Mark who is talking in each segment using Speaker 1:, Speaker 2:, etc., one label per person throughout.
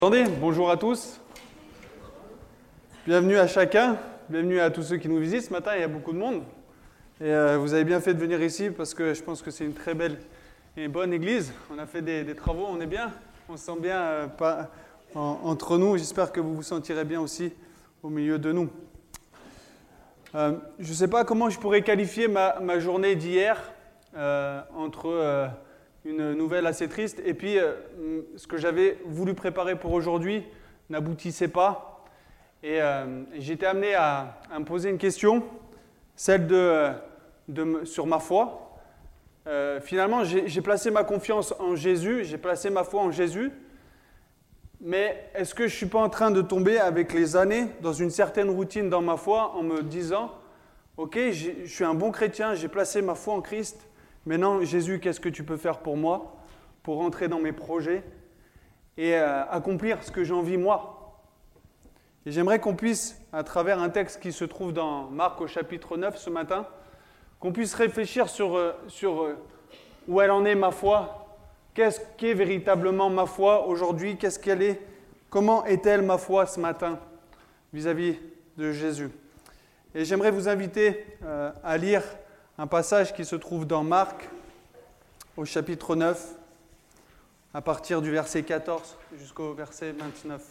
Speaker 1: Attendez, bonjour à tous, bienvenue à chacun, bienvenue à tous ceux qui nous visitent. Ce matin, il y a beaucoup de monde et vous avez bien fait de venir ici parce que je pense que c'est une très belle et bonne église. On a fait des travaux, on est bien, on se sent bien entre nous. J'espère que vous vous sentirez bien aussi au milieu de nous. Je ne sais pas comment je pourrais qualifier ma journée d'hier entre une nouvelle assez triste et puis ce que j'avais voulu préparer pour aujourd'hui n'aboutissait pas. Et j'étais amené à me poser une question, celle sur ma foi. Finalement, j'ai placé ma confiance en Jésus, j'ai placé ma foi en Jésus, mais est-ce que je ne suis pas en train de tomber avec les années dans une certaine routine dans ma foi en me disant « Ok, je suis un bon chrétien, j'ai placé ma foi en Christ, maintenant Jésus, qu'est-ce que tu peux faire pour moi, pour rentrer dans mes projets et accomplir ce que j'ai envie moi ?» Et j'aimerais qu'on puisse, à travers un texte qui se trouve dans Marc au chapitre 9 ce matin, qu'on puisse réfléchir sur où elle en est ma foi, qu'est-ce qu'est véritablement ma foi aujourd'hui, qu'est-ce qu'elle est, comment est-elle ma foi ce matin vis-à-vis de Jésus. Et j'aimerais vous inviter à lire un passage qui se trouve dans Marc au chapitre 9, à partir du verset 14 jusqu'au verset 29.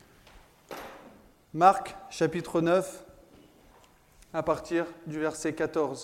Speaker 1: Marc, chapitre 9, à partir du verset 14.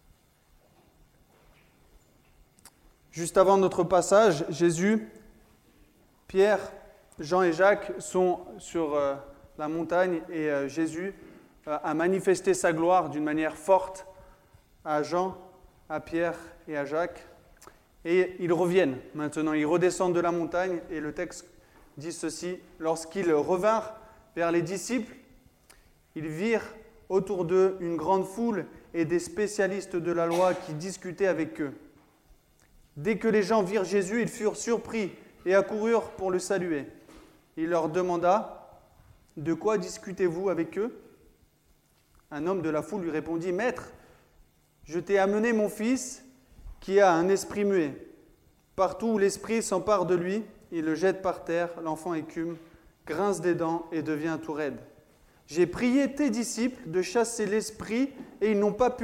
Speaker 1: Juste avant notre passage, Jésus, Pierre, Jean et Jacques sont sur la montagne et Jésus a manifesté sa gloire d'une manière forte à Jean, à Pierre et à Jacques. Et ils reviennent maintenant, ils redescendent de la montagne et le texte dit ceci: lorsqu'ils revinrent vers les disciples, ils virent autour d'eux une grande foule et des spécialistes de la loi qui discutaient avec eux. Dès que les gens virent Jésus, ils furent surpris et accoururent pour le saluer. Il leur demanda « De quoi discutez-vous avec eux ?» Un homme de la foule lui répondit « Maître, je t'ai amené mon fils qui a un esprit muet. Partout où l'esprit s'empare de lui, il le jette par terre, l'enfant écume, grince des dents et devient tout raide. J'ai prié tes disciples de chasser l'esprit et ils n'ont pas pu. »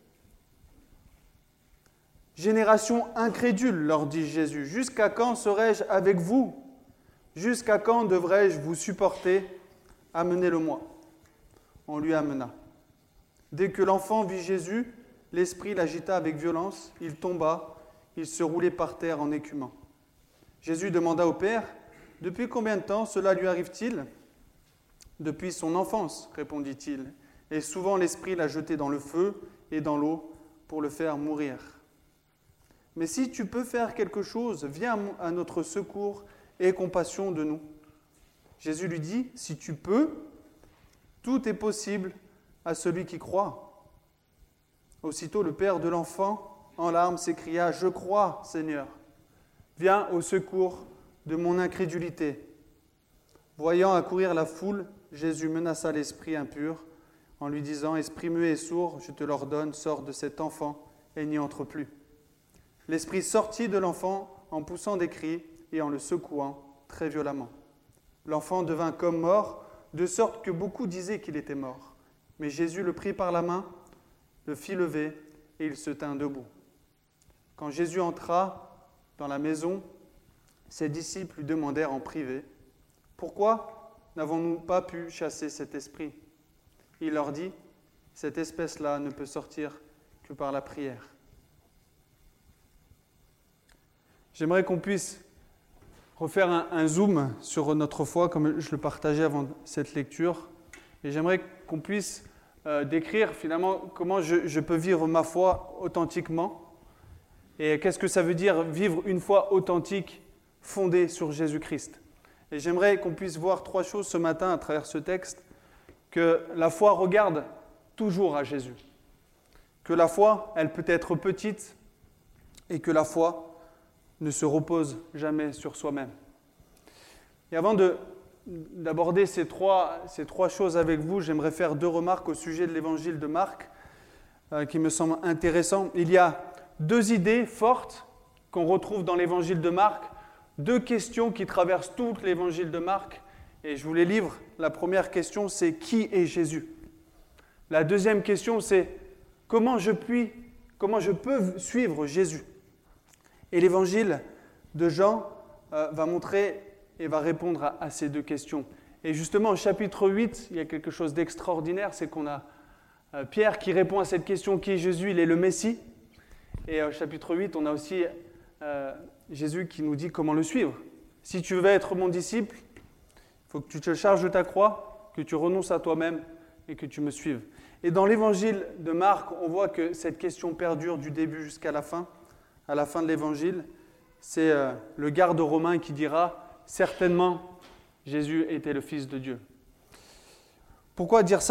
Speaker 1: « Génération incrédule, leur dit Jésus, jusqu'à quand serai-je avec vous? Jusqu'à quand devrais-je vous supporter? Amenez-le-moi. » On lui amena. Dès que l'enfant vit Jésus, l'esprit l'agita avec violence, il tomba, il se roulait par terre en écumant. Jésus demanda au Père, « Depuis combien de temps cela lui arrive-t-il » ? « Depuis son enfance, répondit-il, et souvent l'esprit l'a jeté dans le feu et dans l'eau pour le faire mourir. Mais si tu peux faire quelque chose, viens à notre secours et aie compassion de nous. » Jésus lui dit, « Si tu peux, tout est possible à celui qui croit. » Aussitôt le père de l'enfant, en larmes, s'écria, « Je crois, Seigneur, viens au secours de mon incrédulité. » Voyant accourir la foule, Jésus menaça l'esprit impur en lui disant, « Esprit muet et sourd, je te l'ordonne, sors de cet enfant et n'y entre plus. » L'esprit sortit de l'enfant en poussant des cris et en le secouant très violemment. L'enfant devint comme mort, de sorte que beaucoup disaient qu'il était mort. Mais Jésus le prit par la main, le fit lever et il se tint debout. Quand Jésus entra dans la maison, ses disciples lui demandèrent en privé, « Pourquoi n'avons-nous pas pu chasser cet esprit ?» Il leur dit, « Cette espèce-là ne peut sortir que par la prière. » J'aimerais qu'on puisse refaire un zoom sur notre foi, comme je le partageais avant cette lecture. Et j'aimerais qu'on puisse décrire finalement comment je peux vivre ma foi authentiquement. Et qu'est-ce que ça veut dire vivre une foi authentique fondée sur Jésus-Christ. Et j'aimerais qu'on puisse voir trois choses ce matin à travers ce texte. Que la foi regarde toujours à Jésus. Que la foi, elle peut être petite et que la foi ne se repose jamais sur soi-même. Et avant d'aborder ces trois choses avec vous, j'aimerais faire deux remarques au sujet de l'évangile de Marc qui me semblent intéressantes. Il y a deux idées fortes qu'on retrouve dans l'évangile de Marc 2 questions qui traversent tout l'évangile de Marc, et je vous les livre. La première question, c'est « Qui est Jésus ?» La deuxième question, c'est « Comment je peux suivre Jésus ?» Et l'évangile de Jean va montrer et va répondre à ces 2 questions. Et justement, au chapitre 8, il y a quelque chose d'extraordinaire, c'est qu'on a Pierre qui répond à cette question « Qui est Jésus ?» Il est le Messie. Et au chapitre 8, on a aussi Jésus qui nous dit comment le suivre. Si tu veux être mon disciple, il faut que tu te charges de ta croix, que tu renonces à toi-même et que tu me suives. Et dans l'évangile de Marc, on voit que cette question perdure du début jusqu'à la fin de l'évangile. C'est le garde romain qui dira « Certainement, Jésus était le Fils de Dieu ». Pourquoi dire ça ?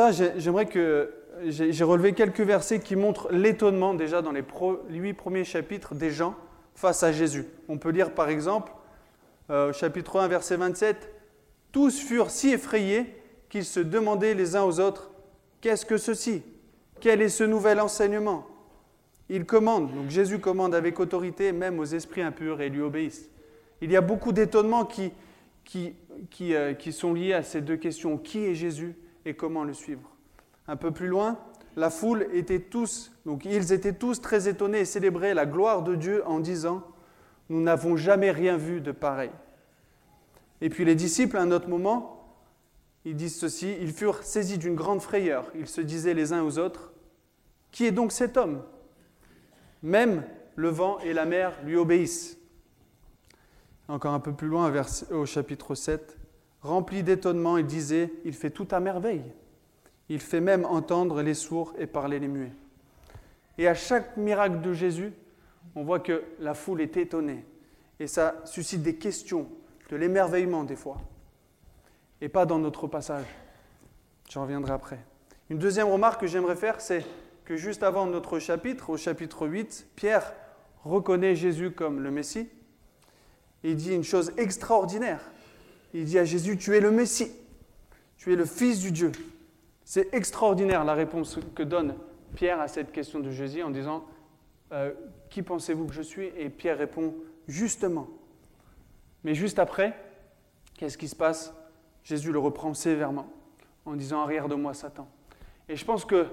Speaker 1: J'ai relevé quelques versets qui montrent l'étonnement déjà dans les 8 premiers chapitres des gens face à Jésus. On peut lire par exemple, au chapitre 1, verset 27, « Tous furent si effrayés qu'ils se demandaient les uns aux autres, « Qu'est-ce que ceci ? Quel est ce nouvel enseignement ?» Il commande, donc Jésus commande avec autorité même aux esprits impurs et lui obéissent. Il y a beaucoup d'étonnements qui sont liés à ces 2 questions. Qui est Jésus et comment le suivre ? Un peu plus loin, la foule ils étaient tous très étonnés et célébraient la gloire de Dieu en disant « Nous n'avons jamais rien vu de pareil ». Et puis les disciples, à un autre moment, ils disent ceci, ils furent saisis d'une grande frayeur. Ils se disaient les uns aux autres « Qui est donc cet homme ? Même le vent et la mer lui obéissent. » Encore un peu plus loin, au chapitre 7, rempli d'étonnement, il disait « Il fait tout à merveille. Il fait même entendre les sourds et parler les muets. » Et à chaque miracle de Jésus, on voit que la foule est étonnée. Et ça suscite des questions, de l'émerveillement des fois. Et pas dans notre passage. J'en reviendrai après. Une deuxième remarque que j'aimerais faire, c'est que juste avant notre chapitre, au chapitre 8, Pierre reconnaît Jésus comme le Messie. Il dit une chose extraordinaire. Il dit à Jésus, « Tu es le Messie, tu es le Fils du Dieu. » C'est extraordinaire la réponse que donne Pierre à cette question de Jésus en disant « Qui pensez-vous que je suis ?» Et Pierre répond « Justement. » Mais juste après, qu'est-ce qui se passe ? Jésus le reprend sévèrement en disant « Arrière de moi, Satan. » Et je pense que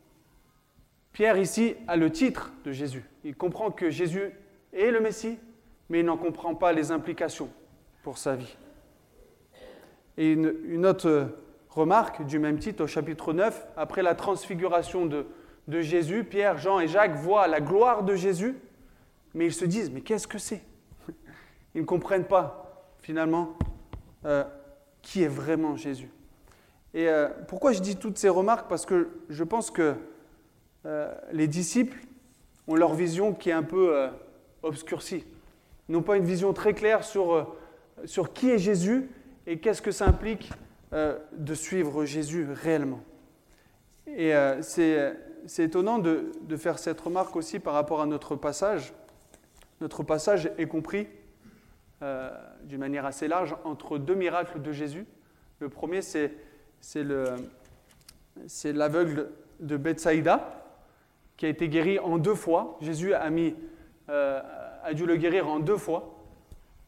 Speaker 1: Pierre ici a le titre de Jésus. Il comprend que Jésus est le Messie, mais il n'en comprend pas les implications pour sa vie. Et une autre remarque du même titre au chapitre 9, après la transfiguration de Jésus, Pierre, Jean et Jacques voient la gloire de Jésus, mais ils se disent « Mais qu'est-ce que c'est ?» Ils ne comprennent pas finalement qui est vraiment Jésus. Et pourquoi je dis toutes ces remarques ? Parce que je pense que les disciples ont leur vision qui est un peu obscurcie. Ils n'ont pas une vision très claire sur qui est Jésus et qu'est-ce que ça implique de suivre Jésus réellement. Et c'est étonnant de faire cette remarque aussi par rapport à notre passage. Notre passage est compris d'une manière assez large entre 2 miracles de Jésus. Le premier, c'est l'aveugle de Bethsaïda, qui a été guéri en 2 fois. Jésus a dû le guérir en 2 fois. Pourquoi ?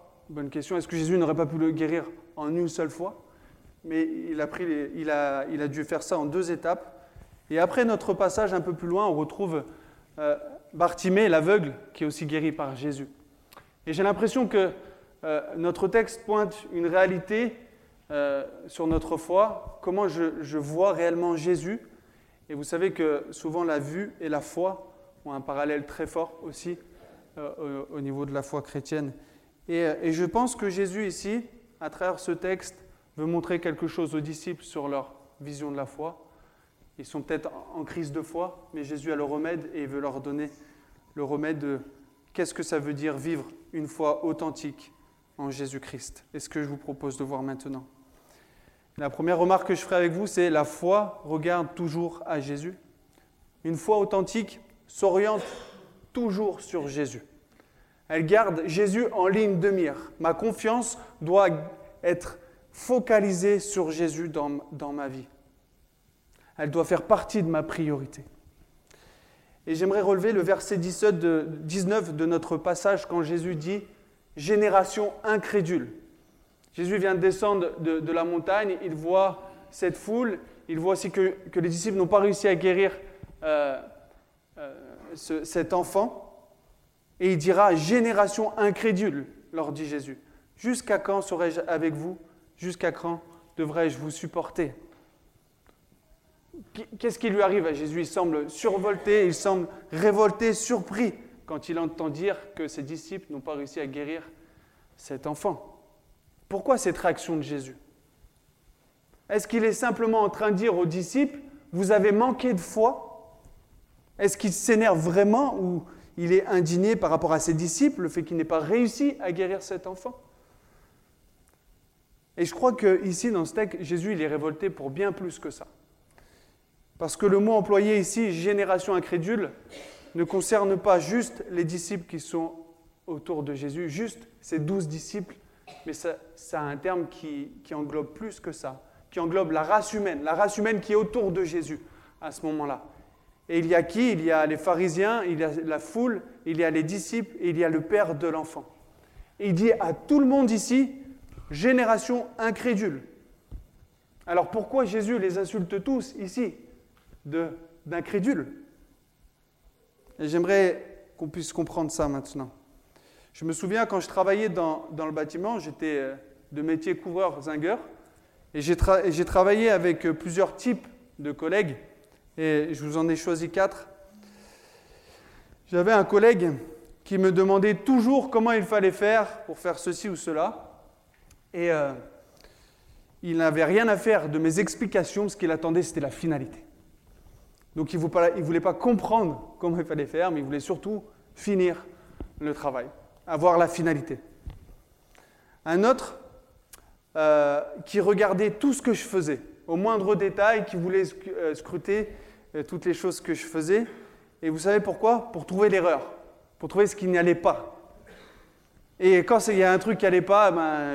Speaker 1: Bonne question. Est-ce que Jésus n'aurait pas pu le guérir en une seule fois ? Mais il a dû faire ça en 2 étapes. Et après notre passage un peu plus loin, on retrouve Bartimée, l'aveugle, qui est aussi guéri par Jésus. Et j'ai l'impression que notre texte pointe une réalité sur notre foi, comment je vois réellement Jésus. Et vous savez que souvent la vue et la foi ont un parallèle très fort aussi au niveau de la foi chrétienne. Et je pense que Jésus ici, à travers ce texte, veut montrer quelque chose aux disciples sur leur vision de la foi. Ils sont peut-être en crise de foi, mais Jésus a le remède et il veut leur donner le remède de qu'est-ce que ça veut dire vivre une foi authentique en Jésus-Christ. Et ce que je vous propose de voir maintenant. La première remarque que je ferai avec vous, c'est la foi regarde toujours à Jésus. Une foi authentique s'oriente toujours sur Jésus. Elle garde Jésus en ligne de mire. Ma confiance doit être focalisée sur Jésus dans ma vie. Elle doit faire partie de ma priorité. Et j'aimerais relever le verset 19 de notre passage quand Jésus dit « génération incrédule. Jésus vient de descendre de la montagne, il voit cette foule, il voit aussi que les disciples n'ont pas réussi à guérir cet enfant, et il dira « génération incrédule », leur dit Jésus. « Jusqu'à quand serai-je avec vous? Jusqu'à quand devrais-je vous supporter ?» Qu'est-ce qui lui arrive à Jésus? Il semble survolté, il semble révolté, surpris quand il entend dire que ses disciples n'ont pas réussi à guérir cet enfant. Pourquoi cette réaction de Jésus? Est-ce qu'il est simplement en train de dire aux disciples « vous avez manqué de foi » Est-ce qu'il s'énerve vraiment ou il est indigné par rapport à ses disciples, le fait qu'il n'ait pas réussi à guérir cet enfant? Et je crois qu'ici, dans ce texte, Jésus il est révolté pour bien plus que ça. Parce que le mot employé ici, « génération incrédule », ne concerne pas juste les disciples qui sont autour de Jésus, juste ces 12 disciples, mais ça a un terme qui englobe plus que ça, qui englobe la race humaine qui est autour de Jésus à ce moment-là. Et il y a qui? Il y a les pharisiens, il y a la foule, il y a les disciples, et il y a le père de l'enfant. Et il dit à tout le monde ici, génération incrédule. Alors pourquoi Jésus les insulte tous ici d'incrédules? Et j'aimerais qu'on puisse comprendre ça maintenant. Je me souviens quand je travaillais dans le bâtiment, j'étais de métier couvreur-zingueur, et j'ai travaillé avec plusieurs types de collègues, et je vous en ai choisi 4. J'avais un collègue qui me demandait toujours comment il fallait faire pour faire ceci ou cela, et il n'avait rien à faire de mes explications, ce qu'il attendait c'était la finalité. Donc il ne voulait pas comprendre comment il fallait faire, mais il voulait surtout finir le travail, avoir la finalité. Un autre qui regardait tout ce que je faisais, au moindre détail, qui voulait scruter toutes les choses que je faisais. Et vous savez pourquoi? Pour trouver l'erreur, pour trouver ce qui n'y allait pas. Et quand il y a un truc qui n'allait pas,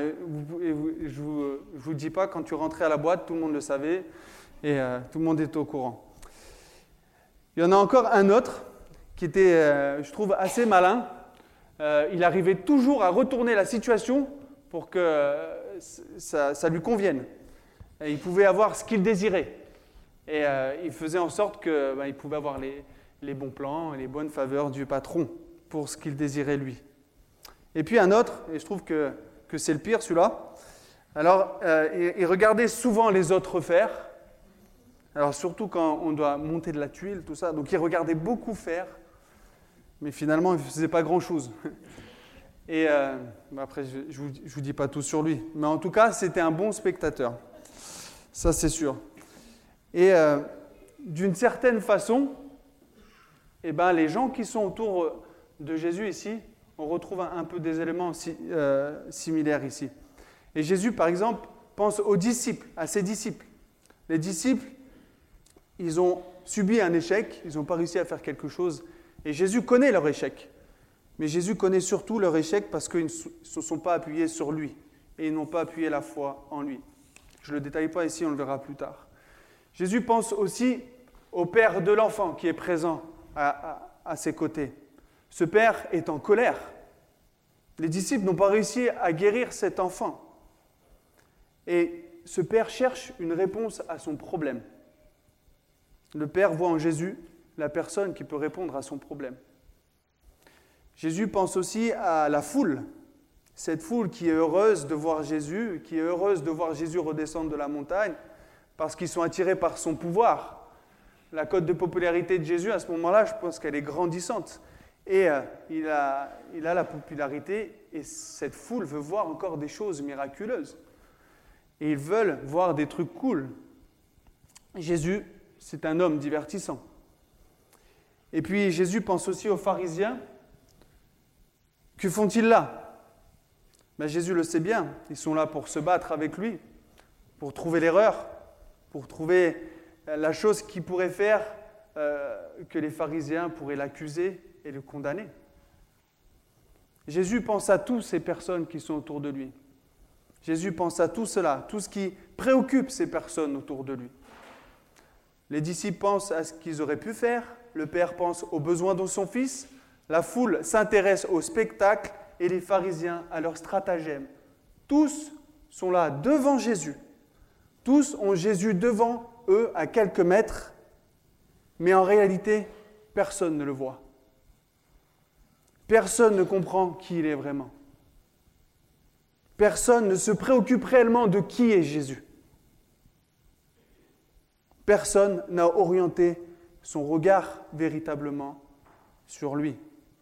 Speaker 1: je ne vous dis pas, quand tu rentrais à la boîte, tout le monde le savait et tout le monde était au courant. Il y en a encore un autre qui était, je trouve, assez malin. Il arrivait toujours à retourner la situation pour que ça lui convienne. Et il pouvait avoir ce qu'il désirait. Et il faisait en sorte qu'il pouvait avoir les bons plans et les bonnes faveurs du patron pour ce qu'il désirait lui. Et puis un autre, et je trouve que c'est le pire celui-là, alors il regardait souvent les autres faire. Alors surtout quand on doit monter de la tuile, tout ça. Donc il regardait beaucoup faire, mais finalement il ne faisait pas grand-chose. Et après, je ne vous dis pas tout sur lui. Mais en tout cas, c'était un bon spectateur. Ça, c'est sûr. Et d'une certaine façon, les gens qui sont autour de Jésus ici, on retrouve un peu des éléments similaires ici. Et Jésus, par exemple, pense aux disciples, à ses disciples. Les disciples, ils ont subi un échec, ils n'ont pas réussi à faire quelque chose. Et Jésus connaît leur échec. Mais Jésus connaît surtout leur échec parce qu'ils ne se sont pas appuyés sur lui et ils n'ont pas appuyé la foi en lui. Je ne le détaille pas ici, on le verra plus tard. Jésus pense aussi au père de l'enfant qui est présent à ses côtés. Ce père est en colère. Les disciples n'ont pas réussi à guérir cet enfant. Et ce père cherche une réponse à son problème. Le père voit en Jésus la personne qui peut répondre à son problème. Jésus pense aussi à la foule, cette foule qui est heureuse de voir Jésus, qui est heureuse de voir Jésus redescendre de la montagne, parce qu'ils sont attirés par son pouvoir. La cote de popularité de Jésus, à ce moment-là, je pense qu'elle est grandissante. Et il a la popularité, et cette foule veut voir encore des choses miraculeuses. Et ils veulent voir des trucs cool. Jésus, c'est un homme divertissant. Et puis Jésus pense aussi aux pharisiens. Que font-ils là? Jésus le sait bien, ils sont là pour se battre avec lui, pour trouver l'erreur, pour trouver la chose qui pourrait faire que les pharisiens pourraient l'accuser et le condamner. Jésus pense à toutes ces personnes qui sont autour de lui. Jésus pense à tout cela, tout ce qui préoccupe ces personnes autour de lui. Les disciples pensent à ce qu'ils auraient pu faire, le Père pense aux besoins de son Fils, la foule s'intéresse au spectacle et les pharisiens à leur stratagème. Tous sont là devant Jésus. Tous ont Jésus devant eux à quelques mètres, mais en réalité, personne ne le voit. Personne ne comprend qui il est vraiment. Personne ne se préoccupe réellement de qui est Jésus. Personne n'a orienté son regard véritablement sur lui.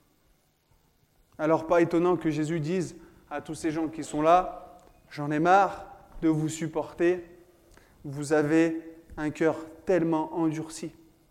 Speaker 1: Alors pas étonnant que Jésus dise à tous ces gens qui sont là, « J'en ai marre de vous supporter, vous avez un cœur tellement endurci. »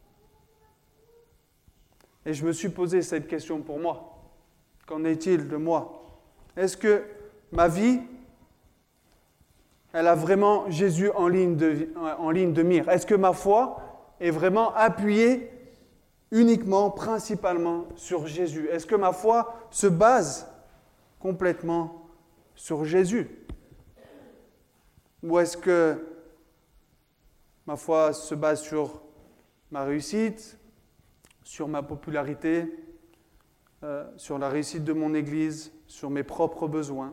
Speaker 1: Et je me suis posé cette question pour moi. Qu'en est-il de moi? Est-ce que ma vie, elle a vraiment Jésus en ligne de mire? Est-ce que ma foi est vraiment appuyée uniquement, principalement sur Jésus? Est-ce que ma foi se base complètement sur Jésus? Ou est-ce que ma foi se base sur ma réussite, sur ma popularité, sur la réussite de mon Église, sur mes propres besoins?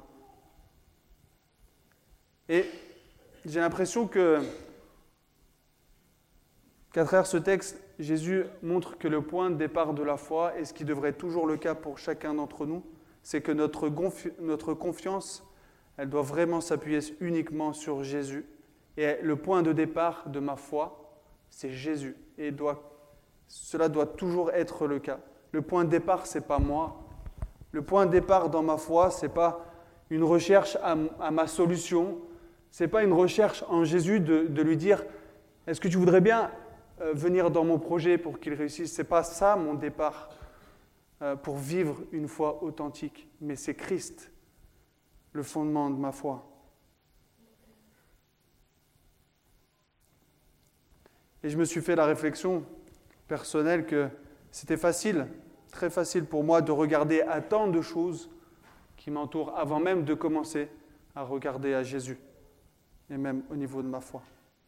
Speaker 1: Et j'ai l'impression qu'à travers ce texte, Jésus montre que le point de départ de la foi, et ce qui devrait être toujours le cas pour chacun d'entre nous, c'est que notre confiance, elle doit vraiment s'appuyer uniquement sur Jésus. Et le point de départ de ma foi, c'est Jésus. Et cela doit toujours être le cas. Le point de départ, ce n'est pas moi. Le point de départ dans ma foi, ce n'est pas une recherche à ma solution. Ce n'est pas une recherche en Jésus de lui dire « Est-ce que tu voudrais bien venir dans mon projet pour qu'il réussisse ?» Ce n'est pas ça mon départ pour vivre une foi authentique. Mais c'est Christ, le fondement de ma foi. Et je me suis fait la réflexion personnelle que c'était facile, très facile pour moi de regarder à tant de choses qui m'entourent avant même de commencer à regarder à Jésus, et même au niveau de ma foi.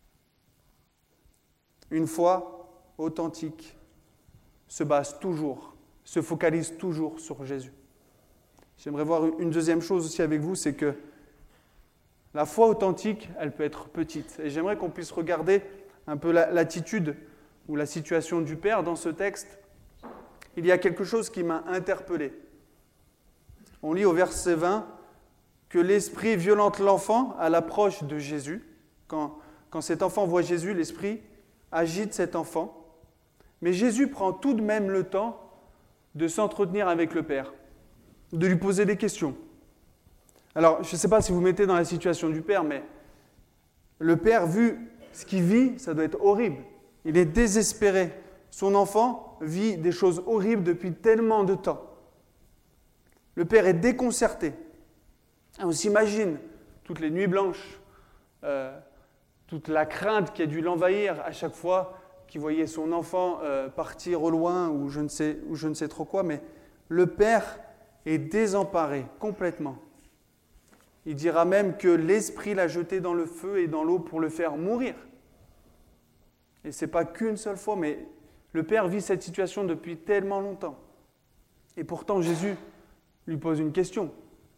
Speaker 1: Une foi authentique se focalise toujours sur Jésus. J'aimerais voir une deuxième chose aussi avec vous, c'est que la foi authentique, elle peut être petite. Et j'aimerais qu'on puisse regarder un peu l'attitude ou la situation du Père dans ce texte. Il y a quelque chose qui m'a interpellé. On lit au verset 20 que l'Esprit violente l'enfant à l'approche de Jésus. Quand cet enfant voit Jésus, l'Esprit agite cet enfant. Mais Jésus prend tout de même le temps de s'entretenir avec le Père, de lui poser des questions. Alors, je ne sais pas si vous mettez dans la situation du Père, mais le Père, vu ce qu'il vit, ça doit être horrible. Il est désespéré. Son enfant vit des choses horribles depuis tellement de temps. Le Père est déconcerté. On s'imagine toutes les nuits blanches, toute la crainte qui a dû l'envahir à chaque fois qu'il voyait son enfant partir au loin ou je ne sais trop quoi, mais le Père est désemparé complètement. Il dira même que l'Esprit l'a jeté dans le feu et dans l'eau pour le faire mourir. Et ce n'est pas qu'une seule fois, mais le Père vit cette situation depuis tellement longtemps. Et pourtant, Jésus lui pose une question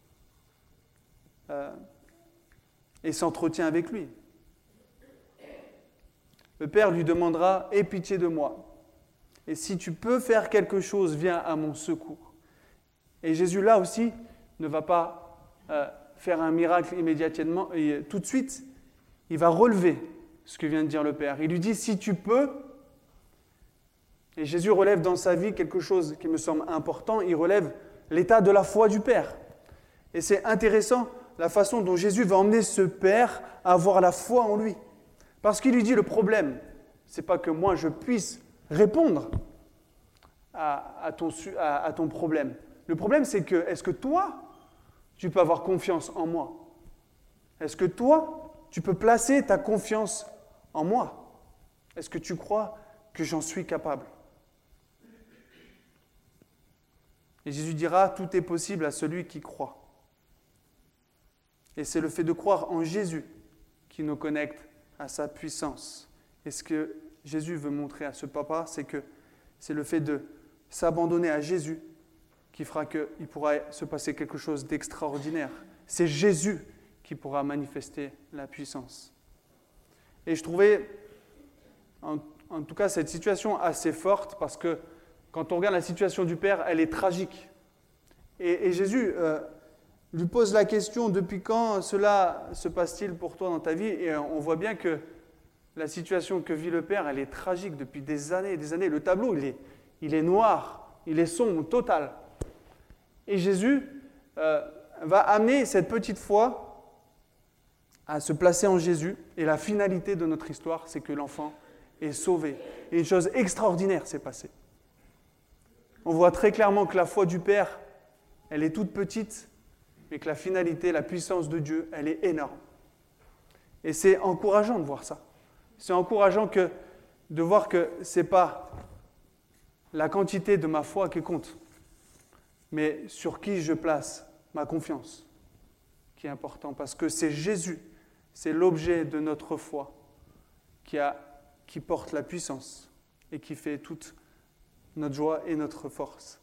Speaker 1: et s'entretient avec lui. Le Père lui demandera « Aie pitié de moi. Et si tu peux faire quelque chose, viens à mon secours. » Et Jésus, là aussi, ne va pas faire un miracle immédiatement et tout de suite, il va relever ce que vient de dire le Père. Il lui dit « Si tu peux », et Jésus relève dans sa vie quelque chose qui me semble important, il relève l'état de la foi du Père. Et c'est intéressant la façon dont Jésus va emmener ce Père à avoir la foi en lui. Parce qu'il lui dit le problème, ce n'est pas que moi je puisse répondre à ton problème. Le problème c'est que, est-ce que toi, tu peux avoir confiance en moi? Est-ce que toi, tu peux placer ta confiance en moi? Est-ce que tu crois que j'en suis capable? Et Jésus dira, tout est possible à celui qui croit. Et c'est le fait de croire en Jésus qui nous connecte à sa puissance. Et ce que Jésus veut montrer à ce papa, c'est que c'est le fait de s'abandonner à Jésus qui fera qu'il pourra se passer quelque chose d'extraordinaire. C'est Jésus qui pourra manifester la puissance. Et je trouvais, en tout cas, cette situation assez forte parce que quand on regarde la situation du Père, elle est tragique. Et Jésus lui pose la question, depuis quand cela se passe-t-il pour toi dans ta vie? Et on voit bien que la situation que vit le Père, elle est tragique depuis des années et des années. Le tableau, il est noir, il est sombre, total. Et Jésus va amener cette petite foi à se placer en Jésus. Et la finalité de notre histoire, c'est que l'enfant est sauvé. Et une chose extraordinaire s'est passée. On voit très clairement que la foi du Père, elle est toute petite, mais que la finalité, la puissance de Dieu, elle est énorme. Et c'est encourageant de voir ça. C'est encourageant de voir que ce n'est pas la quantité de ma foi qui compte, mais sur qui je place ma confiance qui est important. Parce que c'est Jésus, c'est l'objet de notre foi qui porte la puissance et qui fait toute notre joie et notre force.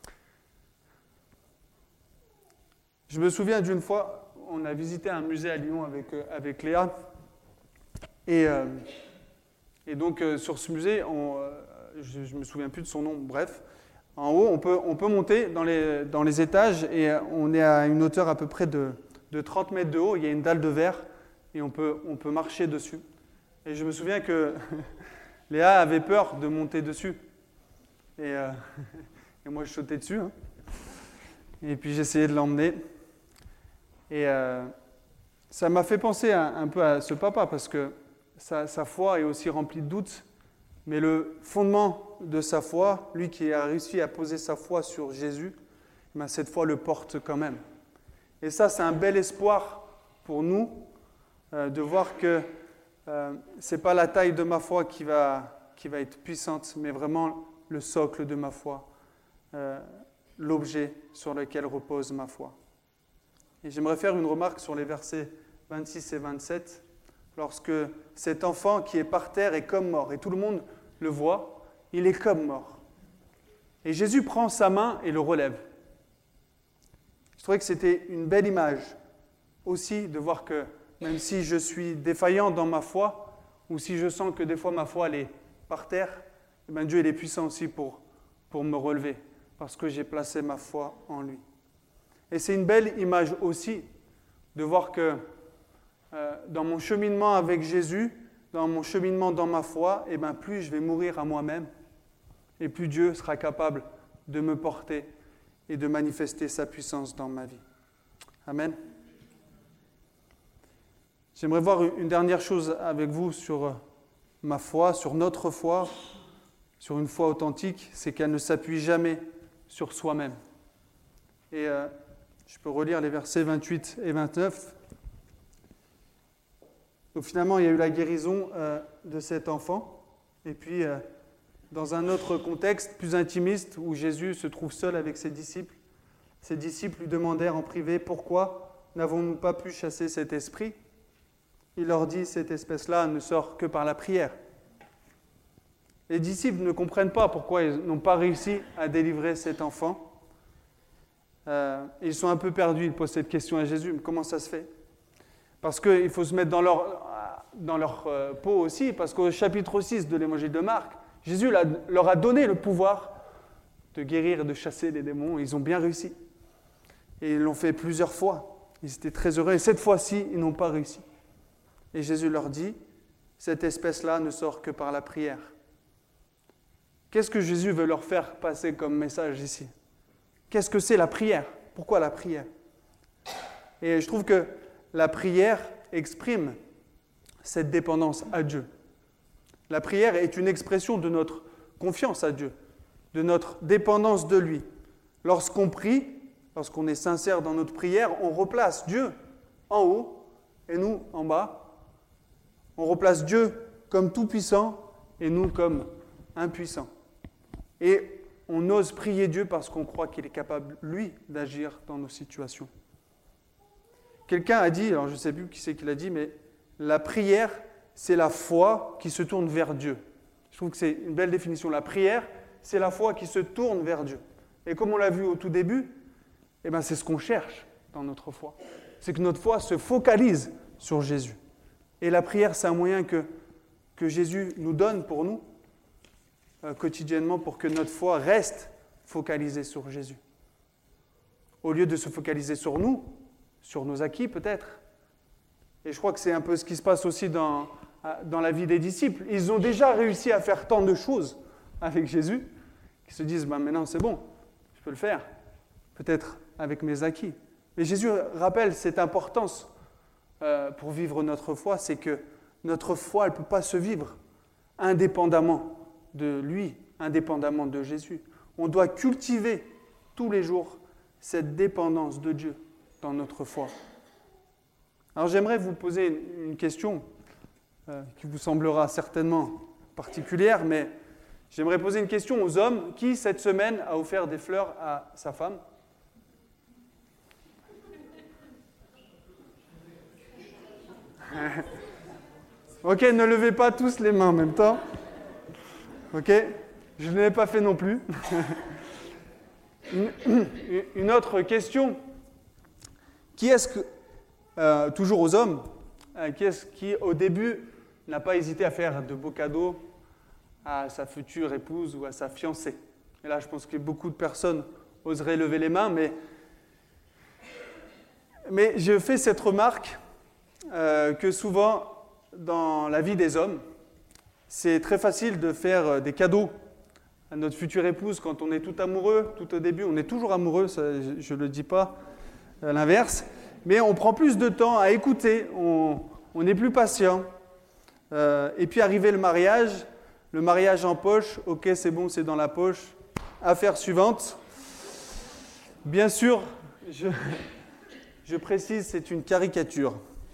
Speaker 1: Je me souviens d'une fois, on a visité un musée à Lyon avec Léa. Et donc, sur ce musée, je ne me souviens plus de son nom, bref. En haut, on peut monter dans les étages et on est à une hauteur à peu près de 30 mètres de haut. Il y a une dalle de verre et on peut marcher dessus. Et je me souviens que Léa avait peur de monter dessus. Et moi, je sautais dessus. Hein. Et puis, j'essayais de l'emmener. Et ça m'a fait penser un peu à ce papa, parce que sa foi est aussi remplie de doutes, mais le fondement de sa foi, lui qui a réussi à poser sa foi sur Jésus, cette foi le porte quand même. Et ça, c'est un bel espoir pour nous, de voir que ce n'est pas la taille de ma foi qui va être puissante, mais vraiment le socle de ma foi, l'objet sur lequel repose ma foi. Et j'aimerais faire une remarque sur les versets 26 et 27, lorsque cet enfant qui est par terre est comme mort, et tout le monde le voit, il est comme mort. Et Jésus prend sa main et le relève. Je trouvais que c'était une belle image aussi de voir que même si je suis défaillant dans ma foi, ou si je sens que des fois ma foi elle est par terre, eh bien Dieu il est puissant aussi pour me relever, parce que j'ai placé ma foi en lui. Et c'est une belle image aussi de voir que dans mon cheminement avec Jésus, dans mon cheminement dans ma foi, eh bien plus je vais mourir à moi-même, et plus Dieu sera capable de me porter et de manifester sa puissance dans ma vie. Amen. J'aimerais voir une dernière chose avec vous sur ma foi, sur notre foi, sur une foi authentique, c'est qu'elle ne s'appuie jamais sur soi-même. Et je peux relire les versets 28 et 29. Donc finalement, il y a eu la guérison de cet enfant. Et puis, dans un autre contexte plus intimiste, où Jésus se trouve seul avec ses disciples lui demandèrent en privé « Pourquoi n'avons-nous pas pu chasser cet esprit ?» Il leur dit « Cette espèce-là ne sort que par la prière. » Les disciples ne comprennent pas pourquoi ils n'ont pas réussi à délivrer cet enfant. Ils sont un peu perdus, ils posent cette question à Jésus, mais comment ça se fait? Parce qu'il faut se mettre dans leur peau aussi, parce qu'au chapitre 6 de l'évangile de Marc, Jésus leur a donné le pouvoir de guérir et de chasser les démons. Ils ont bien réussi. Et ils l'ont fait plusieurs fois. Ils étaient très heureux. Et cette fois-ci, ils n'ont pas réussi. Et Jésus leur dit, cette espèce-là ne sort que par la prière. Qu'est-ce que Jésus veut leur faire passer comme message ici? Qu'est-ce que c'est la prière? Pourquoi la prière? Et je trouve que la prière exprime cette dépendance à Dieu. La prière est une expression de notre confiance à Dieu, de notre dépendance de lui. Lorsqu'on prie, lorsqu'on est sincère dans notre prière, on replace Dieu en haut et nous en bas. On replace Dieu comme tout-puissant et nous comme impuissants. Et on ose prier Dieu parce qu'on croit qu'il est capable, lui, d'agir dans nos situations. Quelqu'un a dit, alors je ne sais plus qui c'est qui l'a dit, mais la prière, c'est la foi qui se tourne vers Dieu. Je trouve que c'est une belle définition. La prière, c'est la foi qui se tourne vers Dieu. Et comme on l'a vu au tout début, eh ben c'est ce qu'on cherche dans notre foi. C'est que notre foi se focalise sur Jésus. Et la prière, c'est un moyen que Jésus nous donne pour nous, quotidiennement, pour que notre foi reste focalisée sur Jésus. Au lieu de se focaliser sur nous, sur nos acquis peut-être. Et je crois que c'est un peu ce qui se passe aussi dans la vie des disciples. Ils ont déjà réussi à faire tant de choses avec Jésus, qu'ils se disent, maintenant c'est bon, je peux le faire, peut-être avec mes acquis. Mais Jésus rappelle cette importance pour vivre notre foi, c'est que notre foi, elle ne peut pas se vivre indépendamment de lui, indépendamment de Jésus. On doit cultiver tous les jours cette dépendance de Dieu dans notre foi. Alors j'aimerais vous poser une question qui vous semblera certainement particulière, mais j'aimerais poser une question aux hommes. Qui, cette semaine, a offert des fleurs à sa femme ? Ok, ne levez pas tous les mains en même temps. Ok, je ne l'ai pas fait non plus. Une autre question. Qui est-ce que, toujours aux hommes, qui est-ce qui au début n'a pas hésité à faire de beaux cadeaux à sa future épouse ou à sa fiancée ? Et là, je pense que beaucoup de personnes oseraient lever les mains, mais je fais cette remarque que souvent, dans la vie des hommes, c'est très facile de faire des cadeaux à notre future épouse quand on est tout amoureux, tout au début. On est toujours amoureux, ça, je ne le dis pas à l'inverse, mais on prend plus de temps à écouter, on est plus patient. Et puis arrivé le mariage en poche, ok c'est bon, c'est dans la poche. Affaire suivante. Bien sûr, je précise, c'est une caricature.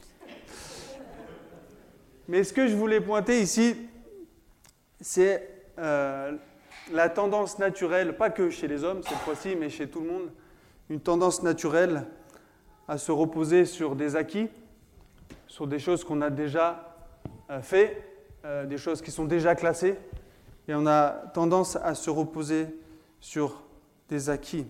Speaker 1: Mais ce que je voulais pointer ici, c'est la tendance naturelle, pas que chez les hommes cette fois-ci, mais chez tout le monde, une tendance naturelle à se reposer sur des acquis, sur des choses qu'on a déjà fait, des choses qui sont déjà classées, et on a tendance à se reposer sur des acquis.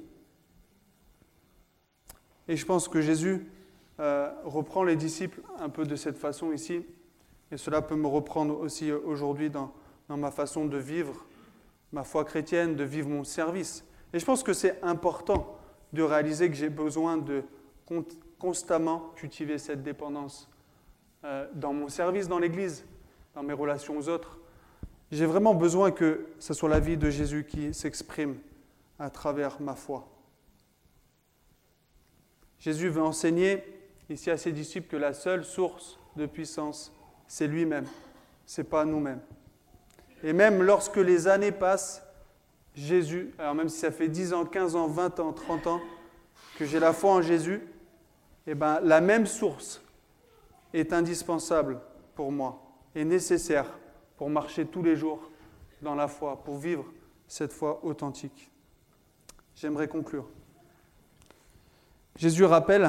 Speaker 1: Et je pense que Jésus reprend les disciples un peu de cette façon ici, et cela peut me reprendre aussi aujourd'hui dans ma façon de vivre ma foi chrétienne, de vivre mon service. Et je pense que c'est important de réaliser que j'ai besoin de constamment cultiver cette dépendance dans mon service dans l'Église, dans mes relations aux autres. J'ai vraiment besoin que ce soit la vie de Jésus qui s'exprime à travers ma foi. Jésus veut enseigner ici à ses disciples que la seule source de puissance, c'est lui-même, ce n'est pas nous-mêmes. Et même lorsque les années passent, Jésus, alors même si ça fait 10 ans, 15 ans, 20 ans, 30 ans que j'ai la foi en Jésus, eh ben, la même source est indispensable pour moi, est nécessaire pour marcher tous les jours dans la foi, pour vivre cette foi authentique. J'aimerais conclure. Jésus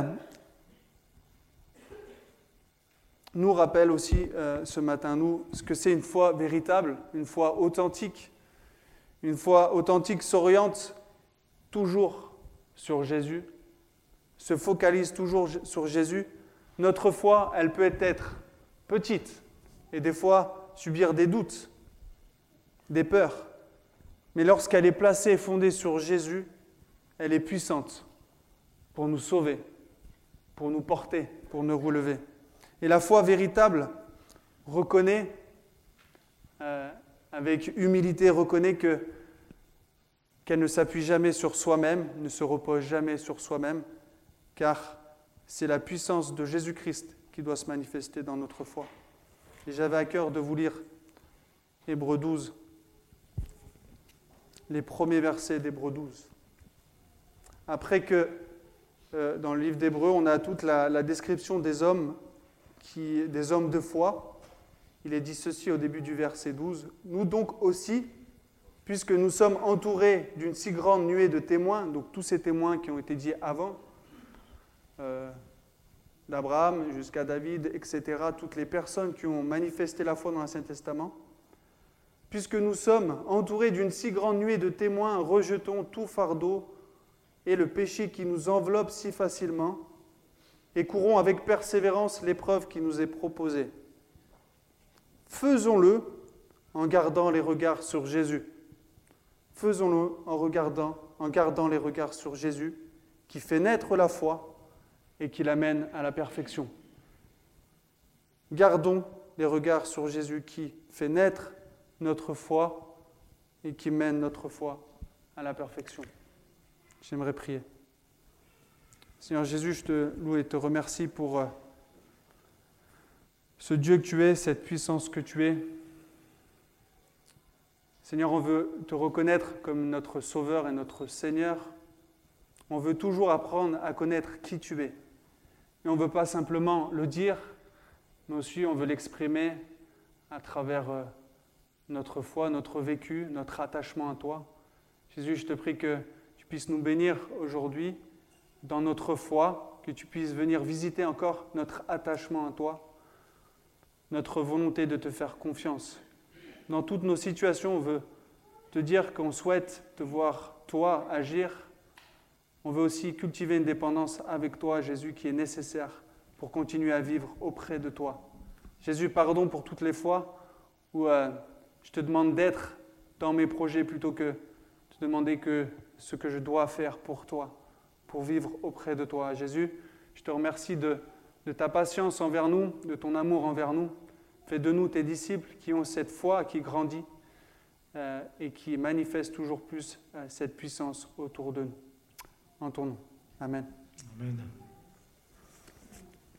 Speaker 1: nous rappelle aussi ce matin, nous, ce que c'est une foi véritable, une foi authentique. Une foi authentique s'oriente toujours sur Jésus, se focalise toujours sur Jésus. Notre foi, elle peut être petite et des fois subir des doutes, des peurs. Mais lorsqu'elle est placée et fondée sur Jésus, elle est puissante pour nous sauver, pour nous porter, pour nous relever. Et la foi véritable reconnaît, avec humilité, reconnaît qu'elle ne s'appuie jamais sur soi-même, ne se repose jamais sur soi-même, car c'est la puissance de Jésus-Christ qui doit se manifester dans notre foi. Et j'avais à cœur de vous lire Hébreux 12, les premiers versets d'Hébreux 12. Après que, dans le livre d'Hébreux, on a toute la description des hommes de foi, il est dit ceci au début du verset 12. « Nous donc aussi, puisque nous sommes entourés d'une si grande nuée de témoins, donc tous ces témoins qui ont été dits avant, d'Abraham jusqu'à David, etc., toutes les personnes qui ont manifesté la foi dans l'Ancien Testament, Puisque nous sommes entourés d'une si grande nuée de témoins, rejetons tout fardeau et le péché qui nous enveloppe si facilement, et courons avec persévérance l'épreuve qui nous est proposée. Faisons-le en gardant les regards sur Jésus. Faisons-le en gardant les regards sur Jésus, qui fait naître la foi et qui l'amène à la perfection. Gardons les regards sur Jésus qui fait naître notre foi et qui mène notre foi à la perfection. J'aimerais prier. Seigneur Jésus, je te loue et te remercie pour ce Dieu que tu es, cette puissance que tu es. Seigneur, on veut te reconnaître comme notre Sauveur et notre Seigneur. On veut toujours apprendre à connaître qui tu es. Et on ne veut pas simplement le dire, mais aussi on veut l'exprimer à travers notre foi, notre vécu, notre attachement à toi. Jésus, je te prie que tu puisses nous bénir aujourd'hui dans notre foi, que tu puisses venir visiter encore notre attachement à toi, notre volonté de te faire confiance. Dans toutes nos situations, on veut te dire qu'on souhaite te voir, toi, agir. On veut aussi cultiver une dépendance avec toi, Jésus, qui est nécessaire pour continuer à vivre auprès de toi. Jésus, pardon pour toutes les fois où je te demande d'être dans mes projets plutôt que de demander que ce que je dois faire pour toi, pour vivre auprès de toi. Jésus, je te remercie de ta patience envers nous, de ton amour envers nous. Fais de nous tes disciples qui ont cette foi qui grandit et qui manifeste toujours plus cette puissance autour de nous. En ton nom. Amen.
Speaker 2: Amen.